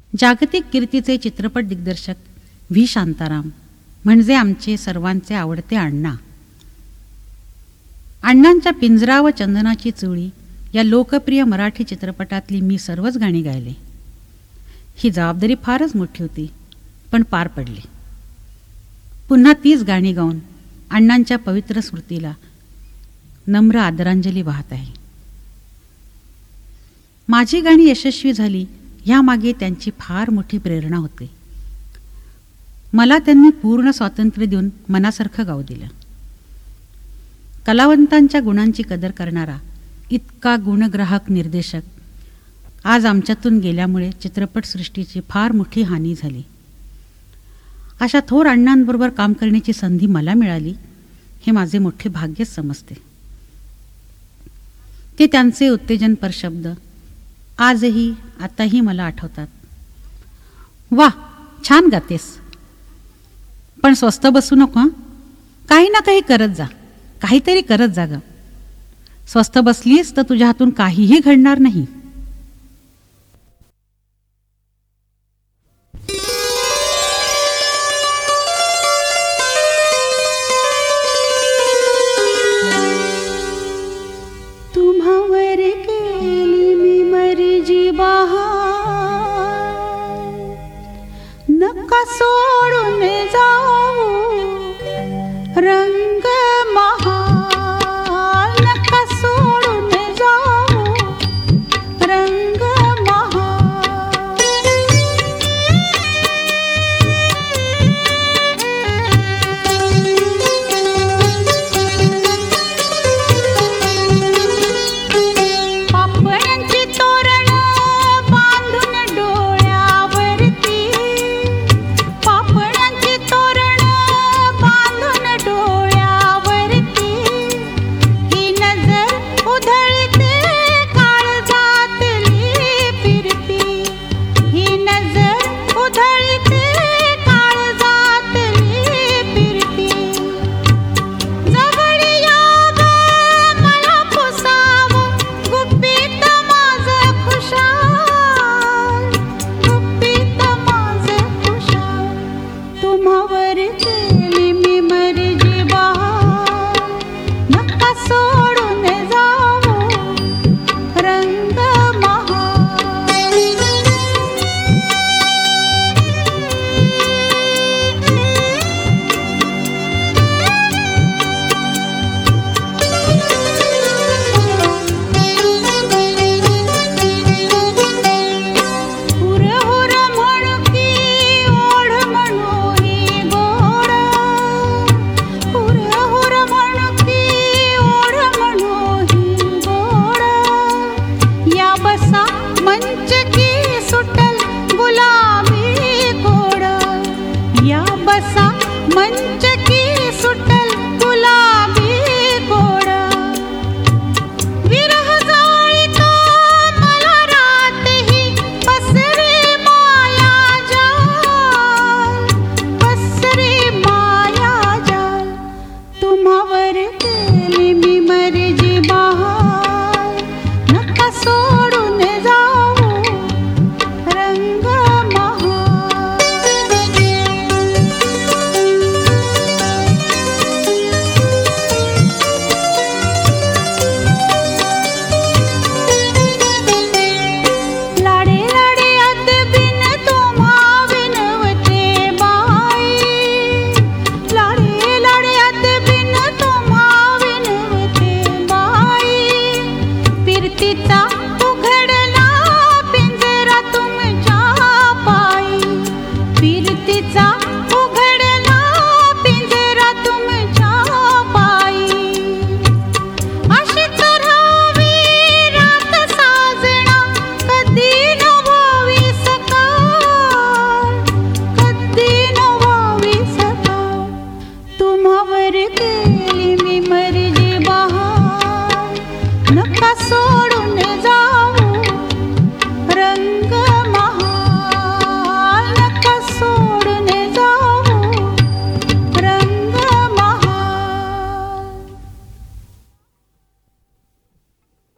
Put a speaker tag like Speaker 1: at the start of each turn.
Speaker 1: जागतिक कीर्तीचे चित्रपट दिग्दर्शक व्ही शांताराम म्हणजे आमचे सर्वांचे आवडते अण्णा. अण्णांच्या पिंजरा व चंदनाची चोळी या लोकप्रिय मराठी चित्रपटातली मी सर्वच गाणी गायले. ही जबाबदारी फारच मोठी होती, पण पार पडली. पुन्हा तीच गाणी गाऊन अण्णांच्या पवित्र स्मृतीला नम्र आदरांजली वाहत आहे. माझी गाणी यशस्वी झाली ह्यामागे त्यांची फार मोठी प्रेरणा होती. मला त्यांनी पूर्ण स्वातंत्र्य देऊन मनासारखं गाऊ दिलं. कलावंतांच्या गुणांची कदर करणारा इतका गुणग्राहक निर्देशक आज आमच्यातून गेल्यामुळे चित्रपटसृष्टीची फार मोठी हानी झाली. अशा थोर अण्णांबरोबर काम करण्याची संधी मला मिळाली हे माझे मोठे भाग्यच समजते. ते त्यांचे उत्तेजनपर शब्द आजही आताही मला आठवतात. वा, छान गातेस, पण स्वस्थ बसू नको हं. काही ना काही करत जा, काहीतरी करत जा ग. स्वस्थ बसलीस तर तुझ्या हातून काहीही घडणार नाही.
Speaker 2: तुम्हावर केली मी मर्जी बहार, नका सोडून जाऊ रंग महाल, नका सोडून जाऊ रंग महाल. पापण्यांची तोरण बांधून डोळ्यावरती, पापण्यांची तोरण बांधून डोळ्यावरती, ही नजर उधळते काळजातली फिरती, ही नजर उधळते काळजातली फिरती. जवळ या ग मला पुसावं गुपित माझं खुशाल, गुपित माझं खुशाल. तुम्हावर केली मी मर्जी बहार, नका सोडून जाऊ रंग महाल. हुर हुर म्हणू की ओढ म्हणू ही गोड, हुर हुर म्हणू की ओढ म्हणू ही गोड. या बसा मंच की सुटल गुलाबी कोड, या बसा मंच की सुटल